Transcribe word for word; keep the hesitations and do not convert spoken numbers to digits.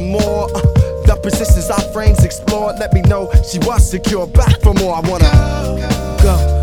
more. Uh, the persistence our frames explored let me know she was secure. Back for more. I wanna go, go.